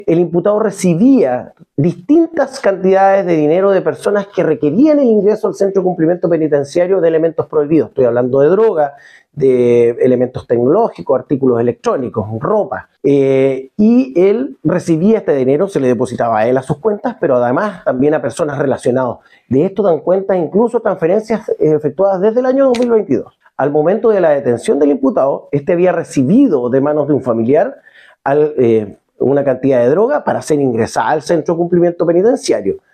el imputado recibía distintas cantidades de dinero de personas que requerían el ingreso al centro de cumplimiento penitenciario de elementos prohibidos. Estoy hablando de droga, de elementos tecnológicos, artículos electrónicos, ropa. Y él recibía este dinero, se le depositaba a él a sus cuentas, pero además también a personas relacionadas. De esto dan cuenta incluso transferencias efectuadas desde el año 2022. Al momento de la detención del imputado, este había recibido de manos de un familiar una cantidad de droga para ser ingresada al centro de cumplimiento penitenciario.